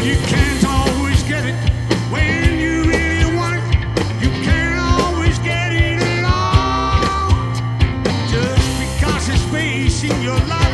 You can't always get it when you really want it. You can't always get it along. Just because it's facing your life.